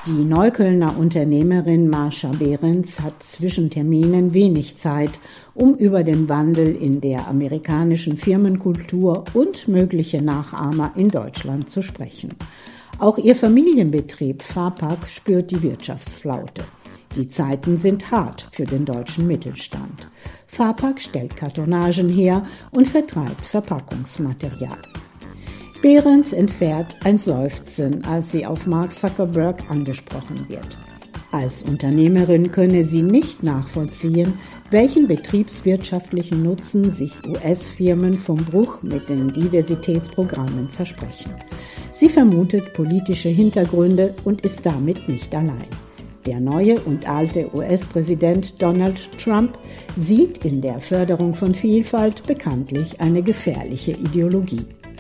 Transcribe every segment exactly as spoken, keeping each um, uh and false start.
Die Neuköllner Unternehmerin Marsha Behrens hat zwischen Terminen wenig Zeit, um über den Wandel in der amerikanischen Firmenkultur und mögliche Nachahmer in Deutschland zu sprechen. Auch ihr Familienbetrieb Farpak spürt die Wirtschaftsflaute. Die Zeiten sind hart für den deutschen Mittelstand. Farpak stellt Kartonagen her und vertreibt Verpackungsmaterial. Behrens entfährt ein Seufzen, als sie auf Mark Zuckerberg angesprochen wird. Als Unternehmerin könne sie nicht nachvollziehen, welchen betriebswirtschaftlichen Nutzen sich U S-Firmen vom Bruch mit den Diversitätsprogrammen versprechen. Sie vermutet politische Hintergründe und ist damit nicht allein. Der neue und alte U S-Präsident Donald Trump sieht in der Förderung von Vielfalt bekanntlich eine gefährliche Ideologie.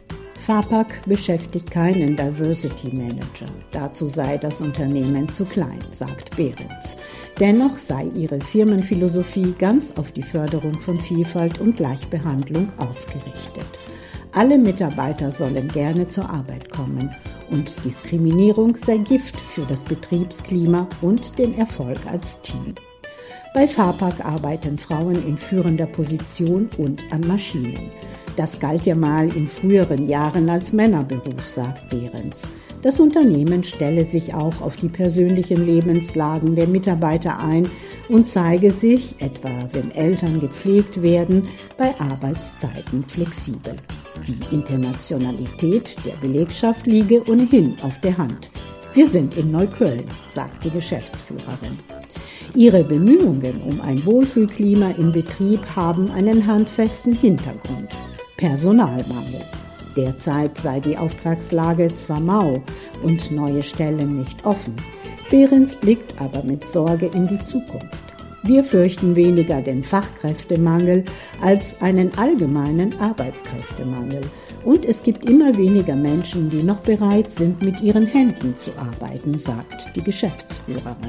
Farpak beschäftigt keinen Diversity Manager. Dazu sei das Unternehmen zu klein, sagt Behrens. Dennoch sei ihre Firmenphilosophie ganz auf die Förderung von Vielfalt und Gleichbehandlung ausgerichtet. Alle Mitarbeiter sollen gerne zur Arbeit kommen und Diskriminierung sei Gift für das Betriebsklima und den Erfolg als Team. Bei Farpak arbeiten Frauen in führender Position und an Maschinen. Das galt ja mal in früheren Jahren als Männerberuf, sagt Behrens. Das Unternehmen stelle sich auch auf die persönlichen Lebenslagen der Mitarbeiter ein und zeige sich, etwa wenn Eltern gepflegt werden, bei Arbeitszeiten flexibel. Die Internationalität der Belegschaft liege ohnehin auf der Hand. Wir sind in Neukölln, sagt die Geschäftsführerin. Ihre Bemühungen um ein Wohlfühlklima im Betrieb haben einen handfesten Hintergrund: Personalmangel. Derzeit sei die Auftragslage zwar mau und neue Stellen nicht offen. Behrens blickt aber mit Sorge in die Zukunft. Wir fürchten weniger den Fachkräftemangel als einen allgemeinen Arbeitskräftemangel. Und es gibt immer weniger Menschen, die noch bereit sind, mit ihren Händen zu arbeiten, sagt die Geschäftsführerin.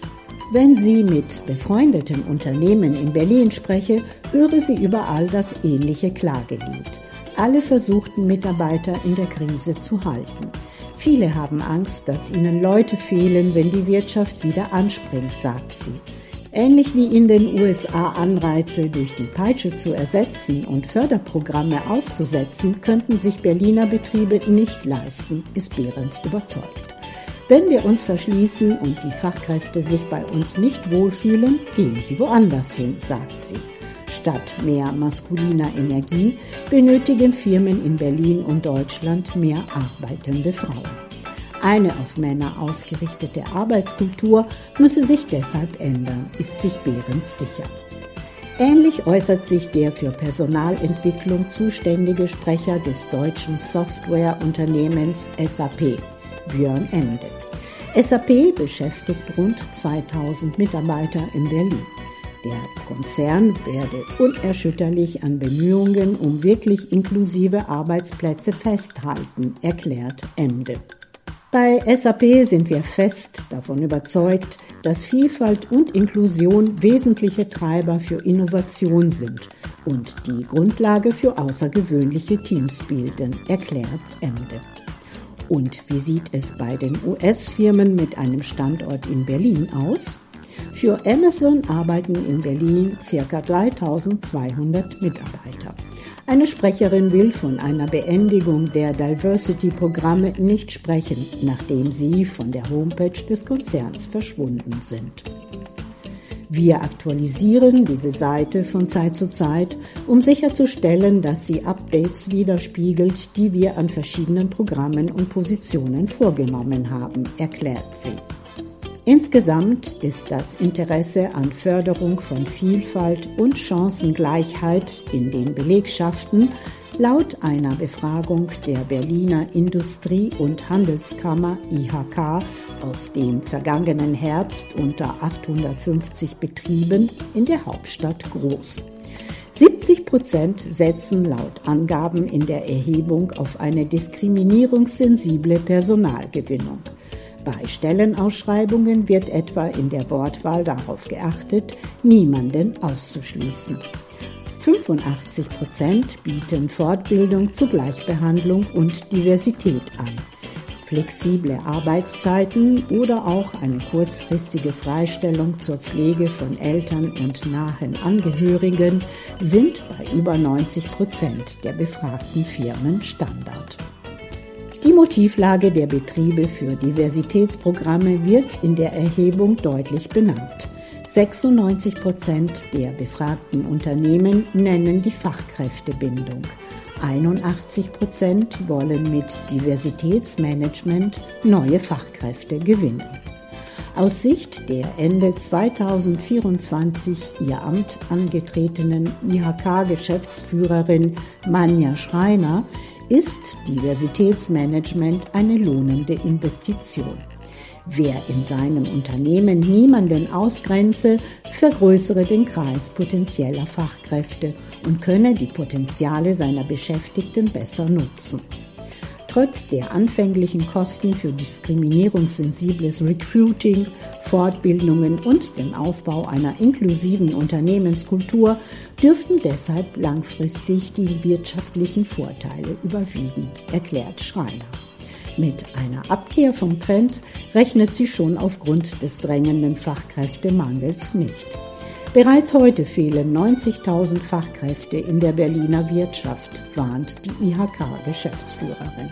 Wenn sie mit befreundeten Unternehmen in Berlin spreche, höre sie überall das ähnliche Klagelied. Alle versuchten Mitarbeiter in der Krise zu halten. Viele haben Angst, dass ihnen Leute fehlen, wenn die Wirtschaft wieder anspringt, sagt sie. Ähnlich wie in den U S A Anreize durch die Peitsche zu ersetzen und Förderprogramme auszusetzen, könnten sich Berliner Betriebe nicht leisten, ist Behrens überzeugt. Wenn wir uns verschließen und die Fachkräfte sich bei uns nicht wohlfühlen, gehen sie woanders hin, sagt sie. Statt mehr maskuliner Energie benötigen Firmen in Berlin und Deutschland mehr arbeitende Frauen. Eine auf Männer ausgerichtete Arbeitskultur müsse sich deshalb ändern, ist sich Behrens sicher. Ähnlich äußert sich der für Personalentwicklung zuständige Sprecher des deutschen Softwareunternehmens S A P, Björn Emde. S A P beschäftigt rund zweitausend Mitarbeiter in Berlin. Der Konzern werde unerschütterlich an Bemühungen um wirklich inklusive Arbeitsplätze festhalten, erklärt Emde. Bei S A P sind wir fest davon überzeugt, dass Vielfalt und Inklusion wesentliche Treiber für Innovation sind und die Grundlage für außergewöhnliche Teams bilden, erklärt Emde. Und wie sieht es bei den U S-Firmen mit einem Standort in Berlin aus? Für Amazon arbeiten in Berlin ca. dreitausendzweihundert Mitarbeiter. Eine Sprecherin will von einer Beendigung der Diversity-Programme nicht sprechen, nachdem sie von der Homepage des Konzerns verschwunden sind. Wir aktualisieren diese Seite von Zeit zu Zeit, um sicherzustellen, dass sie Updates widerspiegelt, die wir an verschiedenen Programmen und Positionen vorgenommen haben, erklärt sie. Insgesamt ist das Interesse an Förderung von Vielfalt und Chancengleichheit in den Belegschaften laut einer Befragung der Berliner Industrie- und Handelskammer I H K aus dem vergangenen Herbst unter achthundertfünfzig Betrieben in der Hauptstadt groß. siebzig Prozent setzen laut Angaben in der Erhebung auf eine diskriminierungssensible Personalgewinnung. Bei Stellenausschreibungen wird etwa in der Wortwahl darauf geachtet, niemanden auszuschließen. fünfundachtzig Prozent bieten Fortbildung zu Gleichbehandlung und Diversität an. Flexible Arbeitszeiten oder auch eine kurzfristige Freistellung zur Pflege von Eltern und nahen Angehörigen sind bei über neunzig Prozent der befragten Firmen Standard. Die Motivlage der Betriebe für Diversitätsprogramme wird in der Erhebung deutlich benannt. sechsundneunzig Prozent der befragten Unternehmen nennen die Fachkräftebindung. einundachtzig Prozent wollen mit Diversitätsmanagement neue Fachkräfte gewinnen. Aus Sicht der Ende zweitausendvierundzwanzig ihr Amt angetretenen I H K-Geschäftsführerin Manja Schreiner ist Diversitätsmanagement eine lohnende Investition. Wer in seinem Unternehmen niemanden ausgrenze, vergrößere den Kreis potenzieller Fachkräfte und könne die Potenziale seiner Beschäftigten besser nutzen. Trotz der anfänglichen Kosten für diskriminierungssensibles Recruiting, Fortbildungen und den Aufbau einer inklusiven Unternehmenskultur dürften deshalb langfristig die wirtschaftlichen Vorteile überwiegen, erklärt Schreiner. Mit einer Abkehr vom Trend rechnet sie schon aufgrund des drängenden Fachkräftemangels nicht. Bereits heute fehlen neunzigtausend Fachkräfte in der Berliner Wirtschaft, warnt die I H K-Geschäftsführerin.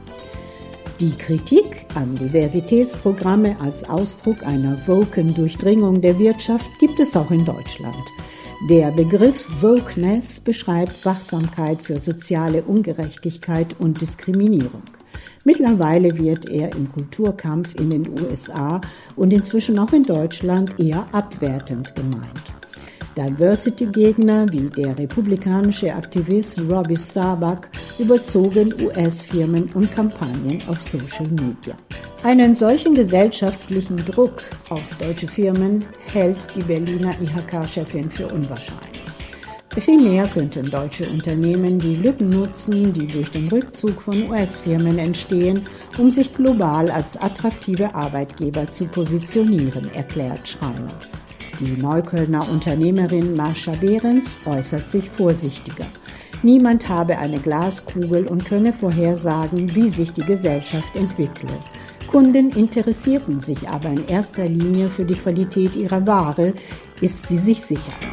Die Kritik an Diversitätsprogramme als Ausdruck einer woken Durchdringung der Wirtschaft gibt es auch in Deutschland. Der Begriff Wokeness beschreibt Wachsamkeit für soziale Ungerechtigkeit und Diskriminierung. Mittlerweile wird er im Kulturkampf in den U S A und inzwischen auch in Deutschland eher abwertend gemeint. Diversity-Gegner wie der republikanische Aktivist Robbie Starbuck überzogen U S-Firmen und Kampagnen auf Social Media. Einen solchen gesellschaftlichen Druck auf deutsche Firmen hält die Berliner I H K-Chefin für unwahrscheinlich. Vielmehr könnten deutsche Unternehmen die Lücken nutzen, die durch den Rückzug von U S-Firmen entstehen, um sich global als attraktive Arbeitgeber zu positionieren, erklärt Schreiner. Die Neuköllner Unternehmerin Marsha Behrens äußert sich vorsichtiger. Niemand habe eine Glaskugel und könne vorhersagen, wie sich die Gesellschaft entwickle. Kunden interessierten sich aber in erster Linie für die Qualität ihrer Ware, ist sie sich sicher.